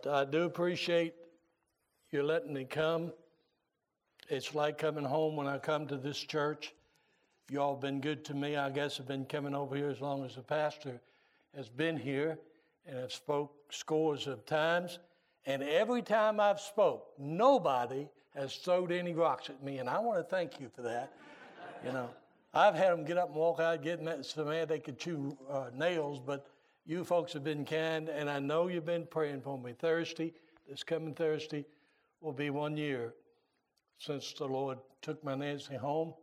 But I do appreciate you letting me come. It's like coming home when I come to this church. You all been good to me. I guess I've been coming over here as long as the pastor has been here, and I've spoke scores of times. And every time I've spoke, nobody has thrown any rocks at me, and I want to thank you for that. You know, I've had them get up and walk out, getting so mad they could chew nails, but you folks have been kind, and I know you've been praying for me. This coming Thursday, will be 1 year since the Lord took my Nancy home.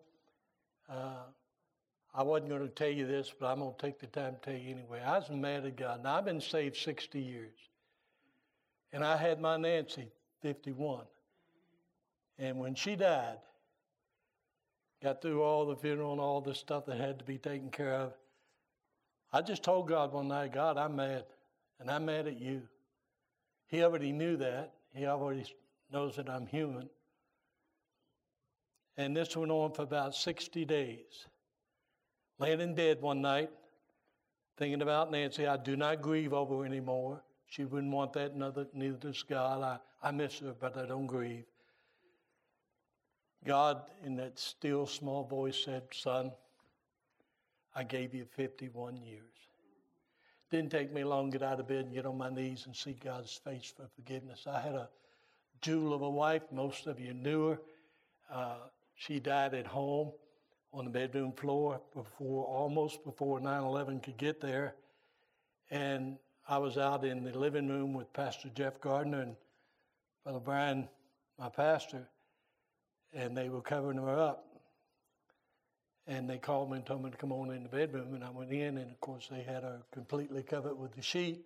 I wasn't going to tell you this, but I'm going to take the time to tell you anyway. I was mad at God. Now, I've been saved 60 years. And I had my Nancy 51. And when she died, got through all the funeral and all the stuff that had to be taken care of, I just told God one night, God, I'm mad. And I'm mad at you. He already knew that. He already knows that I'm human. And this went on for about 60 days. Laying in bed one night, thinking about Nancy. I do not grieve over her anymore. She wouldn't want that, neither does God. I miss her, but I don't grieve. God, in that still small voice, said, son, I gave you 51 years. Didn't take me long to get out of bed and get on my knees and see God's face for forgiveness. I had a jewel of a wife. Most of you knew her. She died at home on the bedroom floor almost before 9/11 could get there. And I was out in the living room with Pastor Jeff Gardner and Brother Brian, my pastor, and they were covering her up. And they called me and told me to come on in the bedroom, and I went in, and of course they had her completely covered with the sheet.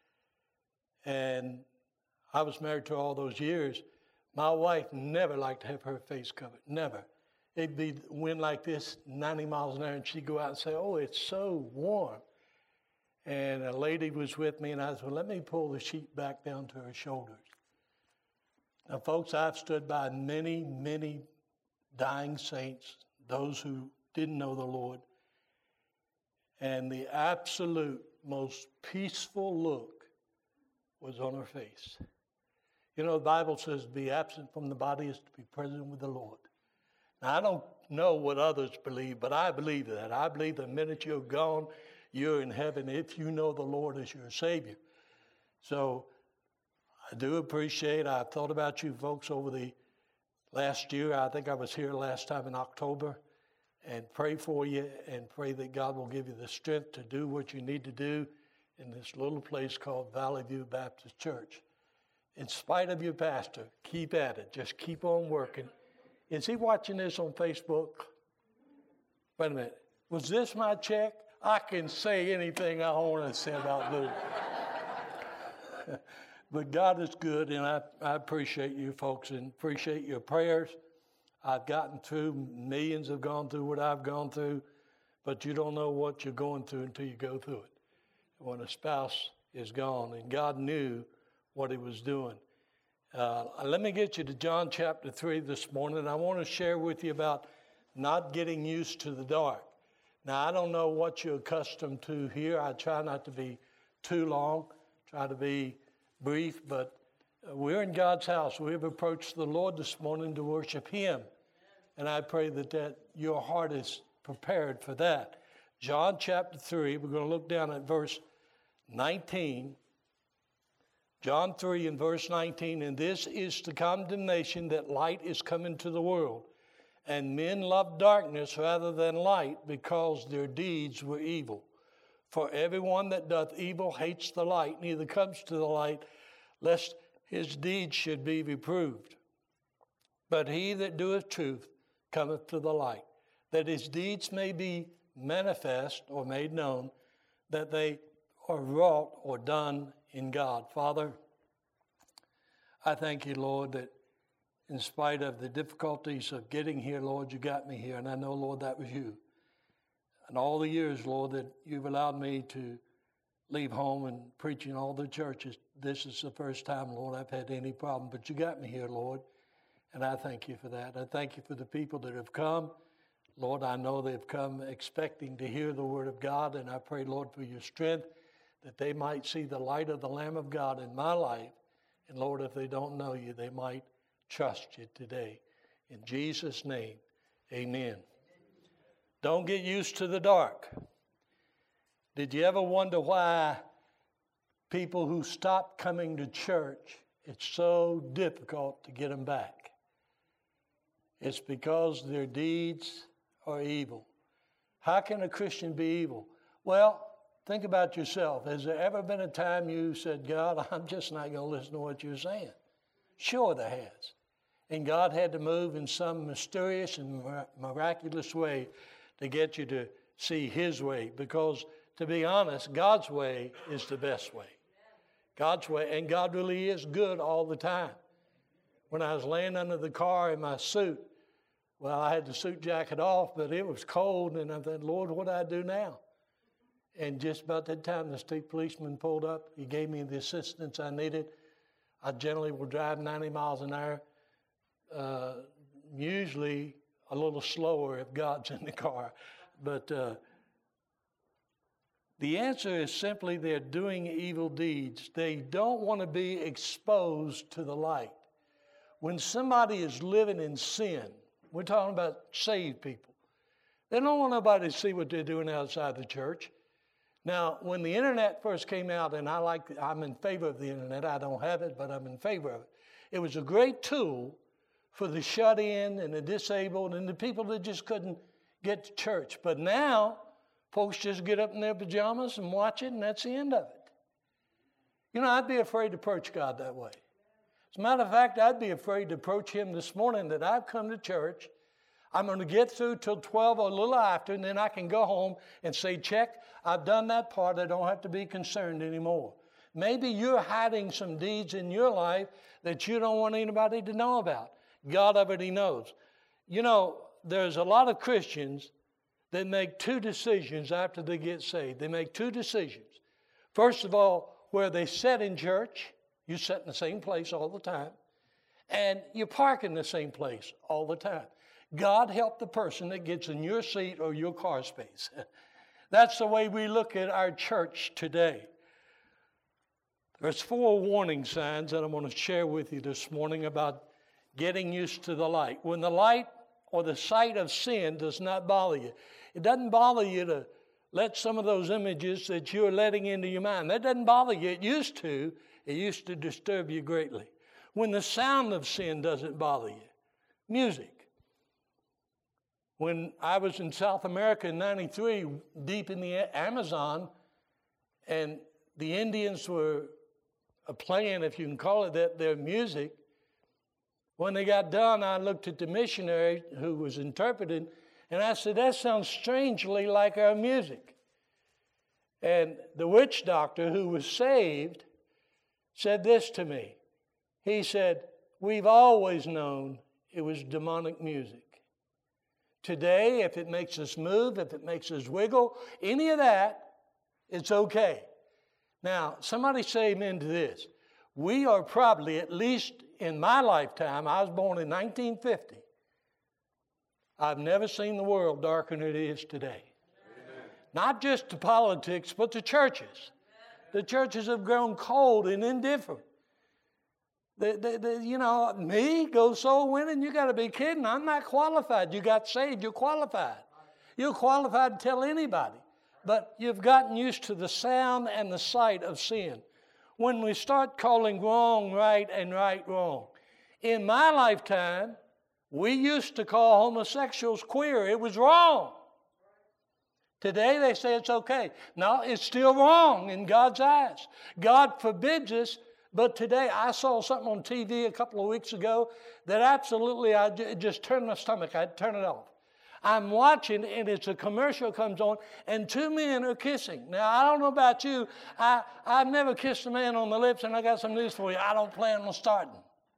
And I was married to her all those years. My wife never liked to have her face covered, never. It'd be wind like this, 90 miles an hour, and she'd go out and say, oh, it's so warm. And a lady was with me, and I said, well, let me pull the sheet back down to her shoulders. Now, folks, I've stood by many, many dying saints, those who didn't know the Lord, and the absolute most peaceful look was on her face. You know, the Bible says, be absent from the body is to be present with the Lord. Now, I don't know what others believe, but I believe that. I believe the minute you're gone, you're in heaven if you know the Lord as your Savior. So I do appreciate, I've thought about you folks over the last year. I think I was here last time in October, and pray for you and pray that God will give you the strength to do what you need to do in this little place called Valley View Baptist Church. In spite of your pastor, keep at it. Just keep on working. Is he watching this on Facebook? Wait a minute. Was this my check? I can say anything I want to say about Luke. But God is good, and I appreciate you folks and appreciate your prayers. I've gotten through, millions have gone through what I've gone through, but you don't know what you're going through until you go through it. When a spouse is gone, and God knew what he was doing. Let me get you to John chapter 3 this morning. I want to share with you about not getting used to the dark. Now, I don't know what you're accustomed to here. I try not to be too long, try to be brief, but we're in God's house. We've approached the Lord this morning to worship him. And I pray that your heart is prepared for that. John chapter 3, we're going to look down at verse 19. John 3 and verse 19, and this is the condemnation that light is come into the world, and men love darkness rather than light, because their deeds were evil. For everyone that doth evil hates the light, neither comes to the light, lest his deeds should be reproved. But he that doeth truth cometh to the light, that his deeds may be manifest or made known, that they are wrought or done in God. Father, I thank you, Lord, that in spite of the difficulties of getting here, Lord, you got me here. And I know, Lord, that was you. And all the years, Lord, that you've allowed me to leave home and preach in all the churches, this is the first time, Lord, I've had any problem. But you got me here, Lord, and I thank you for that. I thank you for the people that have come. Lord, I know they've come expecting to hear the word of God, and I pray, Lord, for your strength, that they might see the light of the Lamb of God in my life, And Lord, if they don't know you, they might trust you today. In Jesus' name, amen. Don't get used to the dark. Did you ever wonder why people who stop coming to church, it's so difficult to get them back? It's because their deeds are evil. How can a Christian be evil? Well, think about yourself. Has there ever been a time you said, God, I'm just not going to listen to what you're saying? Sure there has. And God had to move in some mysterious and miraculous way to get you to see His way. Because, to be honest, God's way is the best way. God's way. And God really is good all the time. When I was laying under the car in my suit, well, I had the suit jacket off, but it was cold, and I thought, Lord, what do I do now? And just about that time, the state policeman pulled up. He gave me the assistance I needed. I generally will drive 90 miles an hour, usually a little slower if God's in the car. But the answer is simply they're doing evil deeds. They don't want to be exposed to the light. When somebody is living in sin, we're talking about saved people, they don't want nobody to see what they're doing outside the church. Now, when the internet first came out, and I'm in favor of the internet. I don't have it, but I'm in favor of it. It was a great tool for the shut-in and the disabled and the people that just couldn't get to church. But now, folks just get up in their pajamas and watch it, and that's the end of it. You know, I'd be afraid to approach God that way. As a matter of fact, I'd be afraid to approach Him this morning that I've come to church. I'm going to get through till 12 or a little after, and then I can go home and say, check, I've done that part. I don't have to be concerned anymore. Maybe you're hiding some deeds in your life that you don't want anybody to know about. God already knows. You know, there's a lot of Christians that make two decisions after they get saved. They make two decisions. First of all, where they sit in church, you sit in the same place all the time, and you park in the same place all the time. God help the person that gets in your seat or your car space. That's the way we look at our church today. There's 4 warning signs that I'm going to share with you this morning about getting used to the light. When the light or the sight of sin does not bother you, it doesn't bother you to let some of those images that you're letting into your mind. That doesn't bother you. It used to disturb you greatly. When the sound of sin doesn't bother you, music. When I was in South America in 93, deep in the Amazon, and the Indians were playing, if you can call it that, their music, when they got done, I looked at the missionary who was interpreting, and I said, that sounds strangely like our music. And the witch doctor who was saved said this to me. He said, we've always known it was demonic music. Today, if it makes us move, if it makes us wiggle, any of that, it's okay. Now, somebody say amen to this. We are probably, at least in my lifetime, I was born in 1950, I've never seen the world darker than it is today. Amen. Not just the politics, but the churches. The churches have grown cold and indifferent. Me, go soul winning, you got to be kidding. I'm not qualified. You got saved, you're qualified. You're qualified to tell anybody. But you've gotten used to the sound and the sight of sin. When we start calling wrong right and right wrong. In my lifetime, we used to call homosexuals queer. It was wrong. Today they say it's okay. No, it's still wrong in God's eyes. God forbids us. But today, I saw something on TV a couple of weeks ago that absolutely, it just turned my stomach. I'd turn it off. I'm watching, and it's a commercial comes on, and 2 men are kissing. Now, I don't know about you. I've never kissed a man on the lips, and I got some news for you. I don't plan on starting.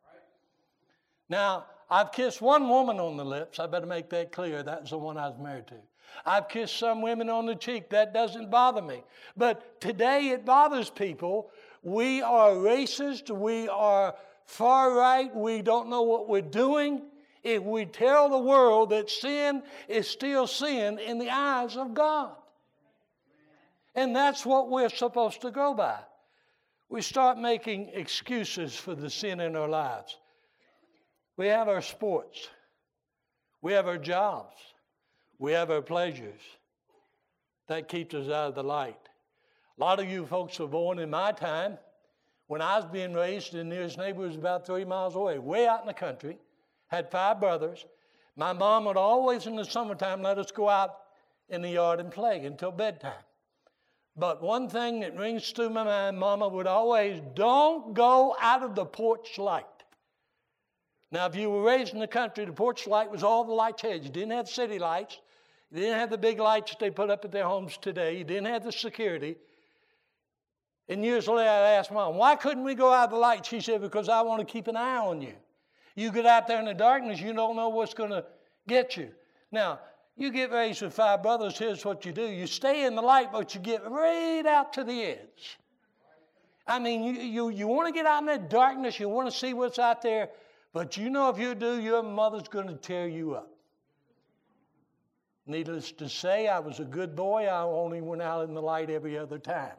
Now, I've kissed one woman on the lips. I better make that clear. That's the one I was married to. I've kissed some women on the cheek. That doesn't bother me. But today, it bothers people. We are racist. We are far right. We don't know what we're doing. If we tell the world that sin is still sin in the eyes of God. And that's what we're supposed to go by. we start making excuses for the sin in our lives. We have our sports. We have our jobs. We have our pleasures. That keeps us out of the light. A lot of you folks were born in my time. When I was being raised, the nearest neighbor was about 3 miles away, way out in the country. Had 5 brothers. My mom would always in the summertime let us go out in the yard and play until bedtime. But one thing that rings through my mind, Mama would always, don't go out of the porch light. Now, if you were raised in the country, the porch light was all the lights had. You didn't have city lights. You didn't have the big lights that they put up at their homes today. You didn't have the security. And years later, I asked Mom, why couldn't we go out of the light? She said, because I want to keep an eye on you. You get out there in the darkness, you don't know what's going to get you. Now, you get raised with 5 brothers, here's what you do. You stay in the light, but you get right out to the edge. I mean, you want to get out in that darkness, you want to see what's out there, but you know if you do, your mother's going to tear you up. Needless to say, I was a good boy. I only went out in the light every other time.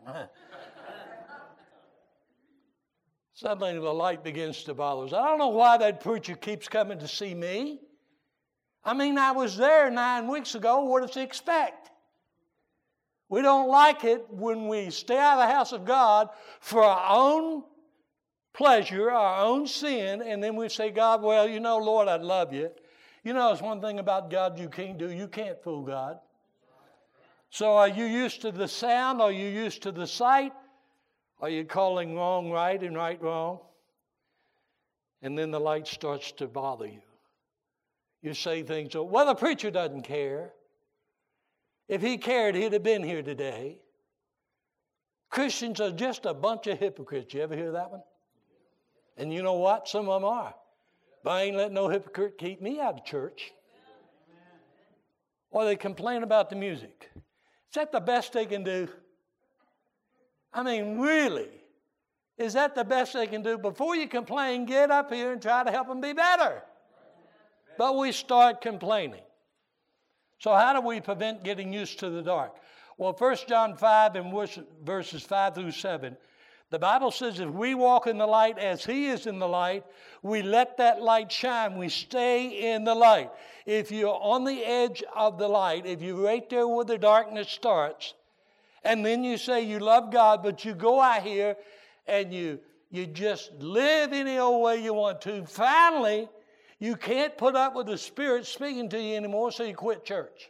Suddenly the light begins to bother us. I don't know why that preacher keeps coming to see me. I mean, I was there 9 weeks ago. What does he expect? We don't like it when we stay out of the house of God for our own pleasure, our own sin, and then we say, God, well, you know, Lord, I love you. You know, there's one thing about God you can't do. You can't fool God. So are you used to the sound? Are you used to the sight? Are you calling wrong right and right wrong? And then the light starts to bother you. You say things, well, the preacher doesn't care. If he cared, he'd have been here today. Christians are just a bunch of hypocrites. You ever hear that one? And you know what? Some of them are. But I ain't letting no hypocrite keep me out of church. Or they complain about the music. Is that the best they can do? I mean, really? Is that the best they can do? Before you complain, get up here and try to help them be better. But we start complaining. So how do we prevent getting used to the dark? Well, 1 John 5 and verses 5 through 7, the Bible says if we walk in the light as he is in the light, we let that light shine. We stay in the light. If you're on the edge of the light, if you're right there where the darkness starts, and then you say you love God, but you go out here and you just live any old way you want to, finally, you can't put up with the Spirit speaking to you anymore, so you quit church.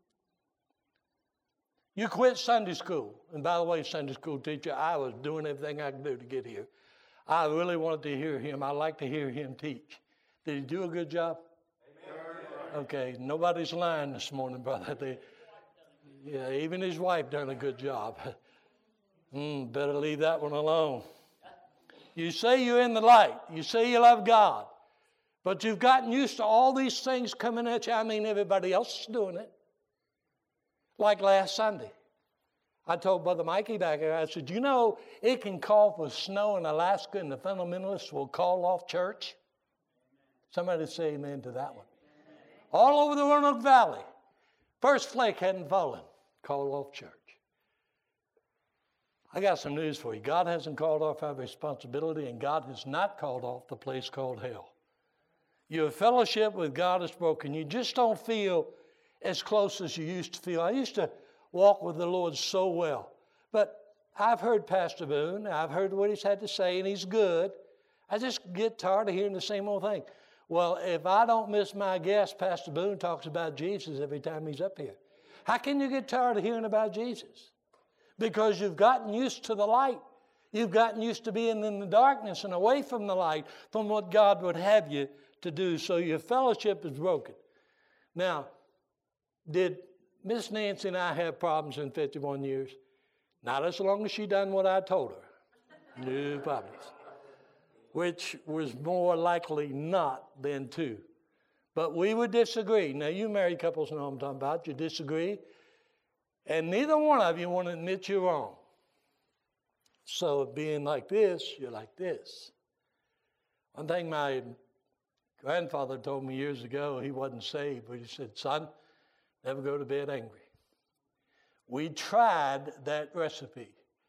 You quit Sunday school. And by the way, Sunday school teacher, I was doing everything I could do to get here. I really wanted to hear him. I like to hear him teach. Did he do a good job? Amen. Okay, nobody's lying this morning, brother. Yeah, even his wife done a good job. Better leave that one alone. You say you're in the light. You say you love God. But you've gotten used to all these things coming at you. I mean, everybody else is doing it. Like last Sunday. I told Brother Mikey back there, I said, you know, it can call for snow in Alaska and the fundamentalists will call off church. Somebody say amen to that one. All over the Roanoke Valley. First flake hadn't fallen. Call off church. I got some news for you. God hasn't called off our responsibility, and God has not called off the place called hell. Your fellowship with God is broken. You just don't feel as close as you used to feel. I used to walk with the Lord so well. But I've heard Pastor Boone. I've heard what he's had to say, and he's good. I just get tired of hearing the same old thing. Well, if I don't miss my guest, Pastor Boone talks about Jesus every time he's up here. How can you get tired of hearing about Jesus? Because you've gotten used to the light. You've gotten used to being in the darkness and away from the light, from what God would have you to do. So your fellowship is broken. Now, did Miss Nancy and I have problems in 51 years? Not as long as she done what I told her. No problems. Which was more likely not than two. But we would disagree. Now, you married couples know what I'm talking about. You disagree. And neither one of you want to admit you're wrong. So being like this, you're like this. One thing my grandfather told me years ago, he wasn't saved, but he said, son, never go to bed angry. We tried that recipe.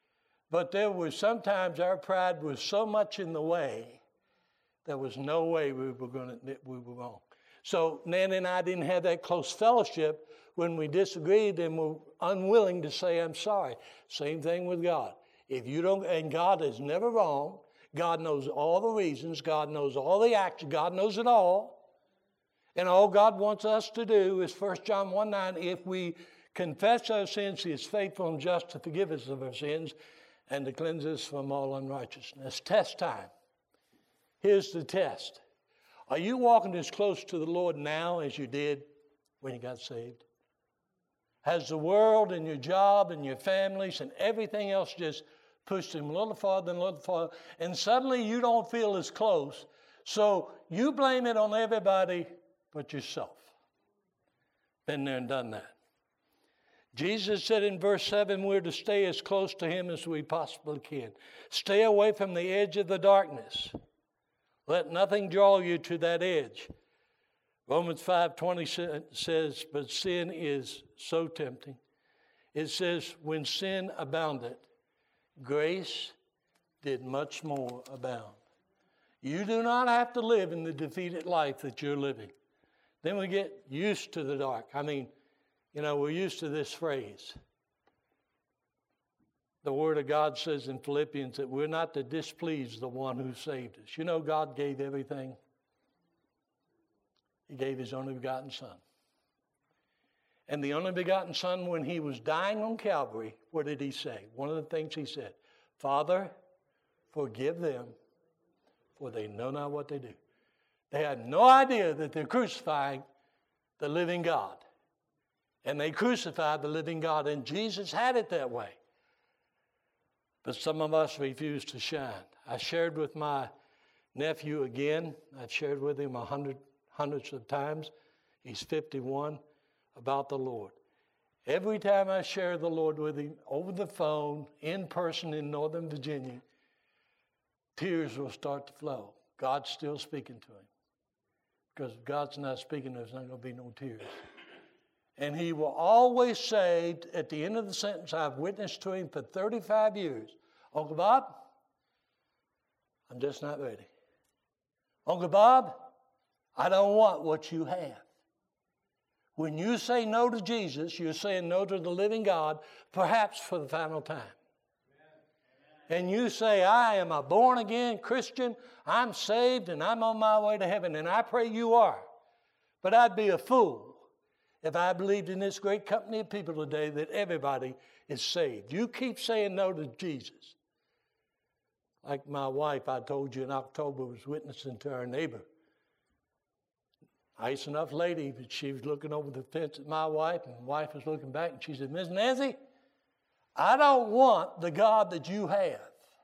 But there was sometimes our pride was so much in the way, there was no way we were wrong. So Nanny and I didn't have that close fellowship when we disagreed and were unwilling to say, I'm sorry. Same thing with God. If you don't, and God is never wrong. God knows all the reasons. God knows all the actions. God knows it all. And all God wants us to do is 1 John 1:9, if we confess our sins, He is faithful and just to forgive us of our sins and to cleanse us from all unrighteousness. Test time. Here's the test. Are you walking as close to the Lord now as you did when you got saved? Has the world and your job and your families and everything else just pushed Him a little farther and a little farther, and suddenly you don't feel as close, so you blame it on everybody but yourself? Been there and done that. Jesus said in verse 7, we're to stay as close to Him as we possibly can. Stay away from the edge of the darkness. Let nothing draw you to that edge. Romans 5:20 says, but sin is so tempting. It says, when sin abounded, grace did much more abound. You do not have to live in the defeated life that you're living. Then we get used to the dark. I mean, we're used to this phrase. The Word of God says in Philippians that we're not to displease the one who saved us. God gave everything. He gave His only begotten Son. And the only begotten Son, when He was dying on Calvary, what did He say? One of the things He said, Father, forgive them, for they know not what they do. They had no idea that they're crucifying the living God. And they crucified the living God, and Jesus had it that way. But some of us refuse to shine. I shared with my nephew again. I've shared with him hundreds of times. He's 51, about the Lord. Every time I share the Lord with him, over the phone, in person in Northern Virginia, tears will start to flow. God's still speaking to him. Because if God's not speaking, there's not going to be no tears. And he will always say, at the end of the sentence, I've witnessed to him for 35 years, Uncle Bob, I'm just not ready. Uncle Bob, I don't want what you have. When you say no to Jesus, you're saying no to the living God, perhaps for the final time. And you say, I am a born-again Christian, I'm saved, and I'm on my way to heaven, and I pray you are. But I'd be a fool if I believed in this great company of people today that everybody is saved. You keep saying no to Jesus. Like my wife, I told you in October, was witnessing to our neighbor. Nice enough lady, but she was looking over the fence at my wife, and my wife was looking back, and she said, Miss Nancy, I don't want the God that you have.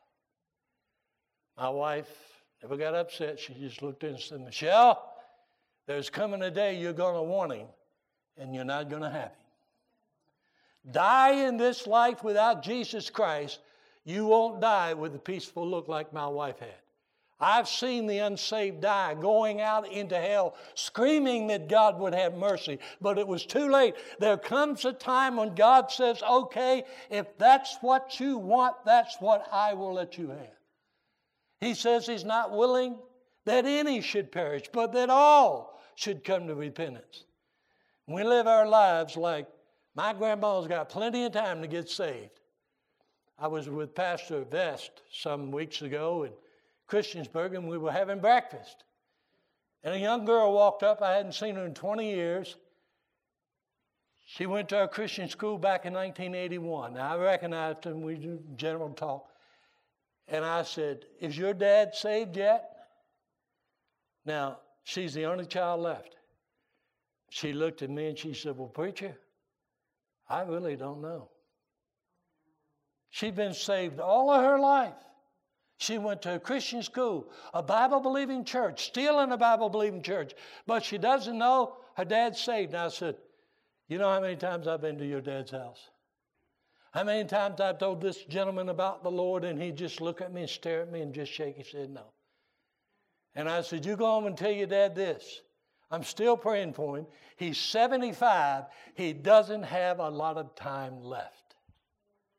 My wife never got upset. She just looked in and said, Michelle, there's coming a day you're going to want him, and you're not going to have him. Die in this life without Jesus Christ, you won't die with a peaceful look like my wife had. I've seen the unsaved die, going out into hell, screaming that God would have mercy, but it was too late. There comes a time when God says, okay, if that's what you want, that's what I will let you have. He says He's not willing that any should perish, but that all should come to repentance. We live our lives like my grandma's got plenty of time to get saved. I was with Pastor Vest some weeks ago in Christiansburg, and we were having breakfast. And a young girl walked up. I hadn't seen her in 20 years. She went to our Christian school back in 1981. Now, I recognized her, and we do general talk. And I said, is your dad saved yet? Now, she's the only child left. She looked at me and she said, well, preacher, I really don't know. She'd been saved all of her life. She went to a Christian school, a Bible-believing church, still in a Bible-believing church, but she doesn't know her dad's saved. And I said, you know how many times I've been to your dad's house? How many times I've told this gentleman about the Lord, and he'd just look at me and stare at me and just shake his head no. And I said, you go home and tell your dad this. I'm still praying for him. He's 75. He doesn't have a lot of time left.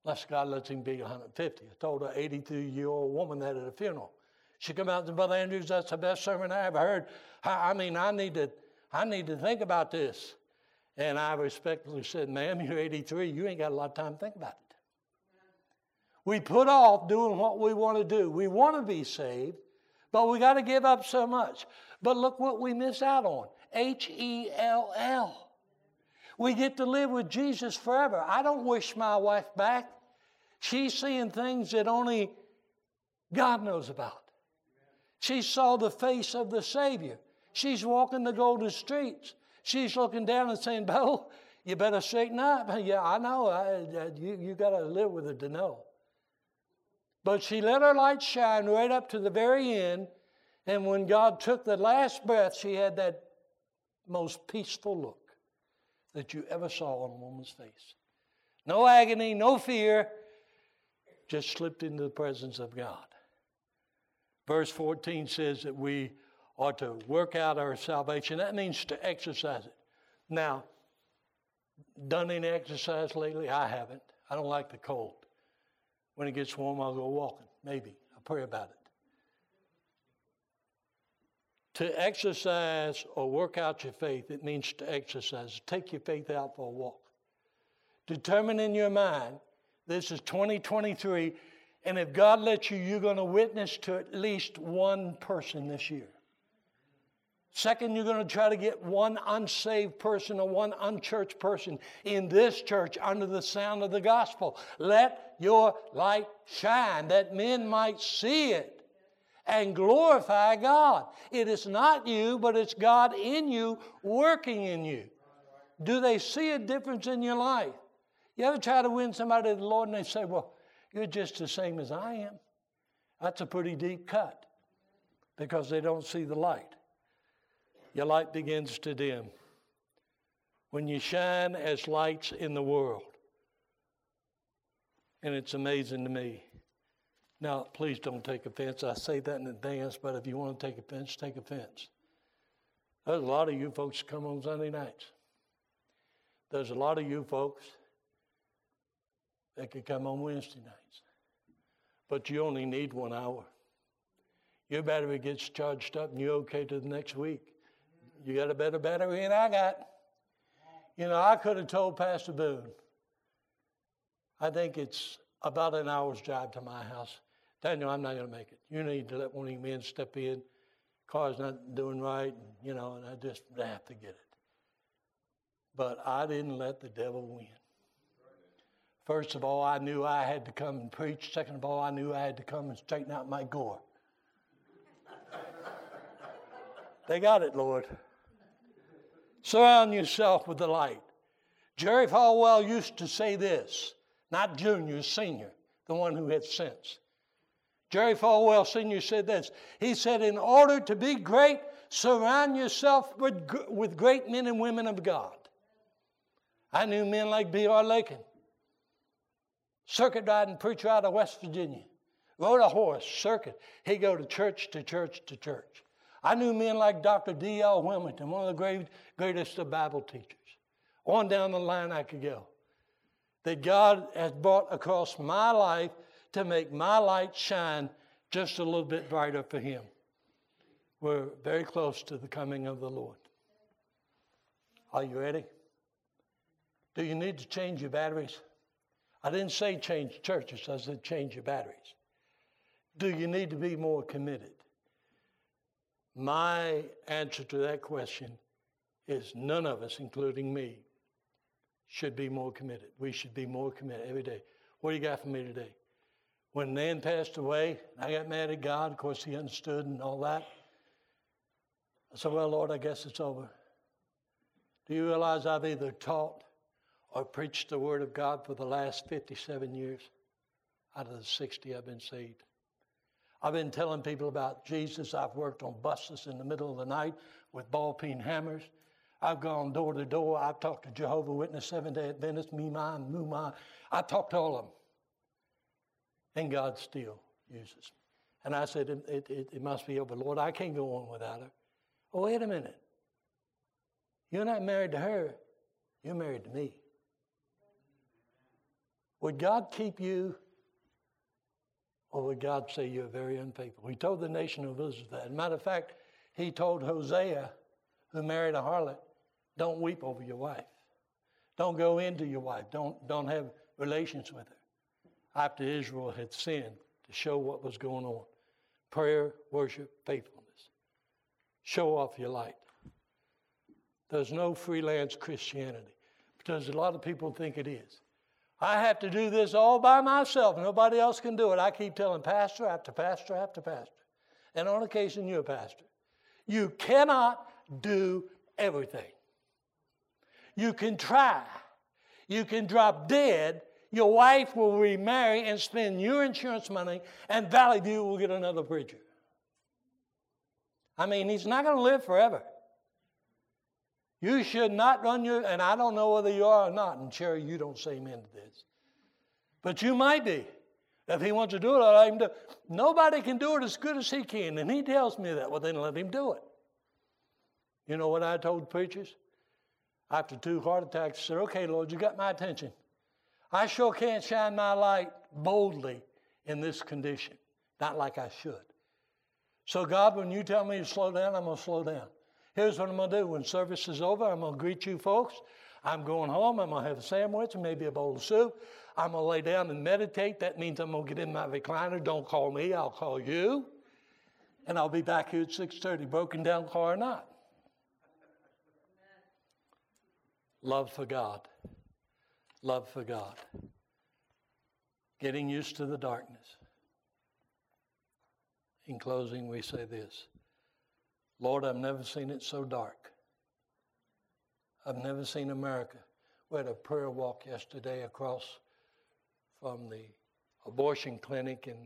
Unless God lets him be 150. I told an 83-year-old woman that at a funeral. She come out and said, Brother Andrews, that's the best sermon I ever heard. I need to think about this. And I respectfully said, ma'am, you're 83. You ain't got a lot of time to think about it. We put off doing what we want to do. We want to be saved, but we got to give up so much. But look what we miss out on. H-E-L-L. We get to live with Jesus forever. I don't wish my wife back. She's seeing things that only God knows about. She saw the face of the Savior. She's walking the golden streets. She's looking down and saying, Bo, you better straighten up. Yeah, I know. You got to live with it to know. But she let her light shine right up to the very end. And when God took the last breath, she had that most peaceful look that you ever saw on a woman's face. No agony, no fear, just slipped into the presence of God. Verse 14 says that we are to work out our salvation. That means to exercise it. Now, done any exercise lately? I haven't. I don't like the cold. When it gets warm, I'll go walking. Maybe. I'll pray about it. To exercise or work out your faith, it means to exercise. Take your faith out for a walk. Determine in your mind, this is 2023, and if God lets you, you're going to witness to at least one person this year. Second, you're going to try to get one unsaved person or one unchurched person in this church under the sound of the gospel. Let your light shine that men might see it and glorify God. It is not you, but it's God in you, working in you. Do they see a difference in your life? You ever try to win somebody to the Lord and they say, well, you're just the same as I am? That's a pretty deep cut because they don't see the light. Your light begins to dim. When you shine as lights in the world. And it's amazing to me. Now, please don't take offense. I say that in advance, but if you want to take offense, take offense. There's a lot of you folks come on Sunday nights. There's a lot of you folks that could come on Wednesday nights. But you only need 1 hour. Your battery gets charged up and you're okay to the next week. You got a better battery than I got. You know, I could have told Pastor Boone, I think it's about an hour's drive to my house. Daniel, I'm not going to make it. You need to let one of you men step in. Car's not doing right, and I just have to get it. But I didn't let the devil win. First of all, I knew I had to come and preach. Second of all, I knew I had to come and straighten out my gore. They got it, Lord. Surround yourself with the light. Jerry Falwell used to say this, not junior, senior, the one who had sense. Jerry Falwell Sr. said this. He said, in order to be great, surround yourself with great men and women of God. I knew men like B.R. Lakin, circuit riding preacher out of West Virginia. Rode a horse, circuit. He'd go to church to church to church. I knew men like Dr. D.L. Wilmington, one of the greatest of Bible teachers. On down the line I could go. That God has brought across my life to make my light shine just a little bit brighter for Him. We're very close to the coming of the Lord. Are you ready? Do you need to change your batteries? I didn't say change churches. I said change your batteries. Do you need to be more committed? My answer to that question is none of us, including me, should be more committed. We should be more committed every day. What do you got for me today? When Nan passed away, I got mad at God. Of course, He understood and all that. I said, well, Lord, I guess it's over. Do you realize I've either taught or preached the Word of God for the last 57 years? Out of the 60, I've been saved. I've been telling people about Jesus. I've worked on buses in the middle of the night with ball-peen hammers. I've gone door to door. I've talked to Jehovah's Witness, Seventh-day Adventists, Mima and Muma. I've talked to all of them. And God still uses me. And I said, it must be over. Lord, I can't go on without her. Oh, wait a minute. You're not married to her. You're married to me. Would God keep you, or would God say you're very unfaithful? He told the nation of Israel that. As a matter of fact, he told Hosea, who married a harlot, don't weep over your wife. Don't go into your wife. Don't have relations with her. After Israel had sinned, to show what was going on. Prayer, worship, faithfulness. Show off your light. There's no freelance Christianity, because a lot of people think it is. I have to do this all by myself. Nobody else can do it. I keep telling pastor after pastor after pastor. And on occasion, you're a pastor. You cannot do everything. You can try. You can drop dead. Your wife will remarry and spend your insurance money, and Valley View will get another preacher. I mean, he's not going to live forever. You should not run your, and I don't know whether you are or not, and Sherry, you don't say amen to this. But you might be. If he wants to do it, I'll let him do it. Nobody can do it as good as he can, and he tells me that. Well, then let him do it. You know what I told preachers? After 2 heart attacks, I said, okay, Lord, you got my attention. I sure can't shine my light boldly in this condition. Not like I should. So God, when you tell me to slow down, I'm going to slow down. Here's what I'm going to do. When service is over, I'm going to greet you folks. I'm going home. I'm going to have a sandwich and maybe a bowl of soup. I'm going to lay down and meditate. That means I'm going to get in my recliner. Don't call me. I'll call you. And I'll be back here at 6:30, broken down car or not. Love for God. Love for God. Getting used to the darkness. In closing, we say this. Lord, I've never seen it so dark. I've never seen America. We had a prayer walk yesterday across from the abortion clinic in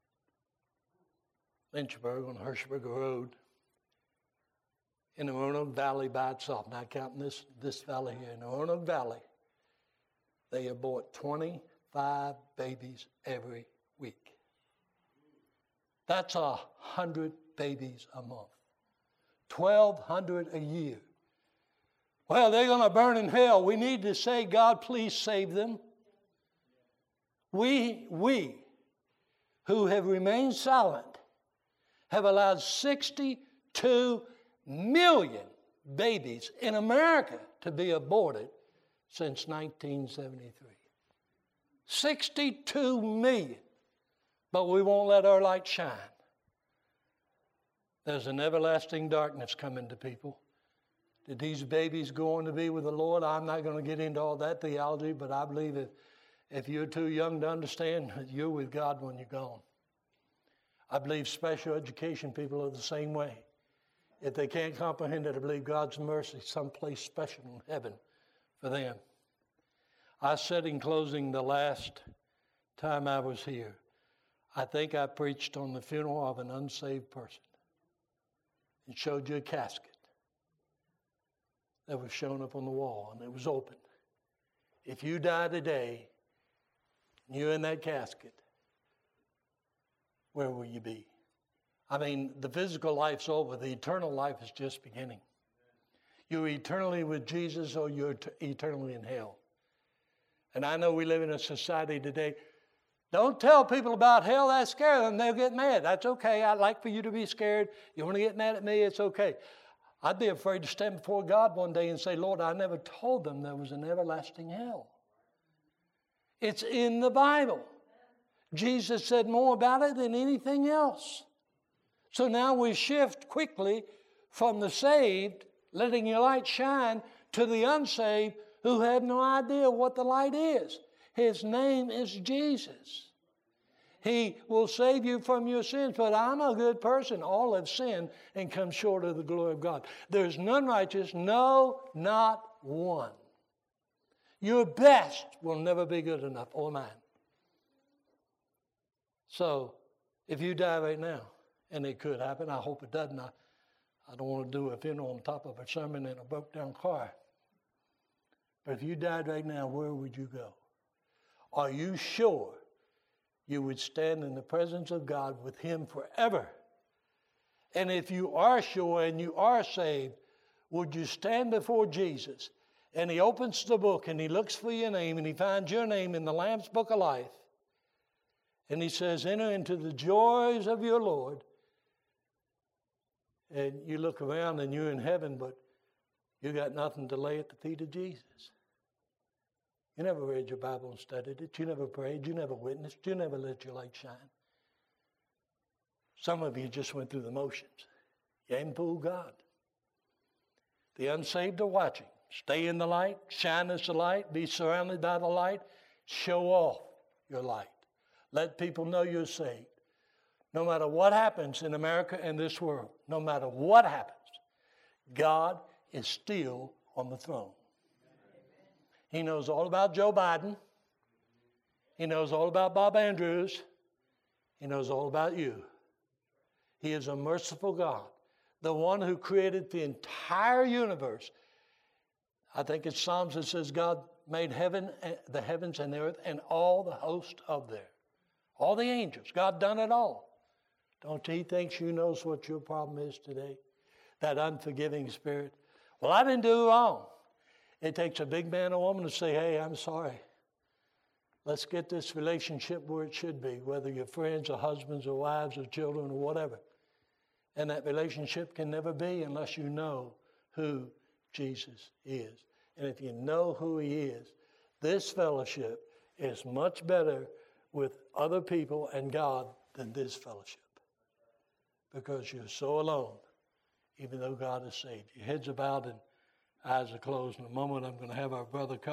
Lynchburg on Hirschberger Road in the Roanoke Valley by itself. Not counting this valley here. In the Roanoke Valley, they abort 25 babies every week. That's 100 babies a month. 1,200 a year. Well, they're going to burn in hell. We need to say, God, please save them. We who have remained silent have allowed 62 million babies in America to be aborted since 1973. 62 million. But we won't let our light shine. There's an everlasting darkness coming to people. Did these babies go on to be with the Lord? I'm not going to get into all that theology, but I believe if you're too young to understand, you're with God when you're gone. I believe special education people are the same way. If they can't comprehend it, I believe God's mercy, someplace special in heaven for them. I said in closing the last time I was here, I think I preached on the funeral of an unsaved person and showed you a casket that was shown up on the wall, and it was open. If you die today, and you're in that casket, where will you be? I mean, the physical life's over. The eternal life is just beginning. You're eternally with Jesus, or you're eternally in hell. And I know we live in a society today. Don't tell people about hell. That scares them. They'll get mad. That's okay. I'd like for you to be scared. You want to get mad at me? It's okay. I'd be afraid to stand before God one day and say, Lord, I never told them there was an everlasting hell. It's in the Bible. Jesus said more about it than anything else. So now we shift quickly from the saved, letting your light shine, to the unsaved who have no idea what the light is. His name is Jesus. He will save you from your sins, but I'm a good person. All have sinned and come short of the glory of God. There's none righteous, no, not one. Your best will never be good enough, or mine. So, if you die right now, and it could happen, I hope it doesn't. I don't want to do a funeral on top of a sermon in a broke down car. But if you died right now, where would you go? Are you sure you would stand in the presence of God with Him forever? And if you are sure and you are saved, would you stand before Jesus And he opens the book and he looks for your name and he finds your name in the Lamb's Book of Life. And he says, enter into the joys of your Lord. And you look around and you're in heaven, but you got nothing to lay at the feet of Jesus. You never read your Bible and studied it. You never prayed. You never witnessed. You never let your light shine. Some of you just went through the motions. You ain't fooled God. The unsaved are watching. Stay in the light. Shine as the light. Be surrounded by the light. Show off your light. Let people know you're saved. No matter what happens in America and this world, no matter what happens, God is still on the throne. He knows all about Joe Biden. He knows all about Bob Andrews. He knows all about you. He is a merciful God, the one who created the entire universe. I think it's Psalms that says God made heaven, the heavens and the earth, and all the host of there. All the angels. God done it all. Don't he think you knows what your problem is today? That unforgiving spirit. Well, I didn't do wrong. It takes a big man or woman to say, hey, I'm sorry. Let's get this relationship where it should be, whether you're friends or husbands or wives or children or whatever. And that relationship can never be unless you know who Jesus is. And if you know who he is, this fellowship is much better with other people and God than this fellowship. Because you're so alone, even though God has saved you. Heads are bowed and eyes are closed. In a moment, I'm going to have our brother come.